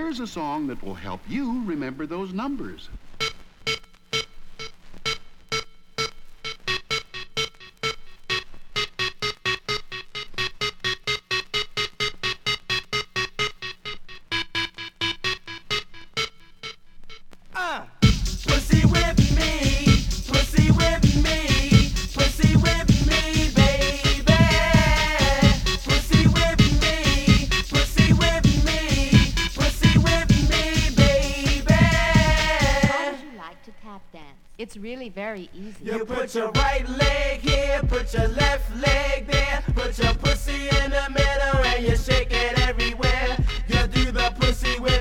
Here's a song that will help you remember those numbers. Pussy with me, pussy with me, pussy with me, baby. Pussy with me, pussy with me, pussy with me, baby. How would you like to tap dance? It's really very easy. You put your right leg here, put your left leg there, put your pussy in the middle and you shake it everywhere. You do the pussy with